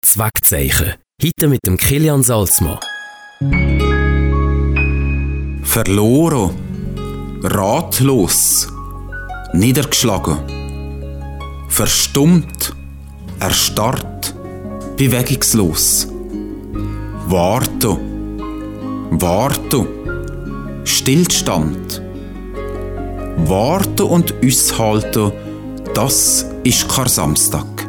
Zweckzeichen. Heute mit dem Kilian Salzmann. Verloren, ratlos, niedergeschlagen, verstummt, erstarrt, bewegungslos. Warten, Stillstand. Warten und aushalten, das ist kein Samstag.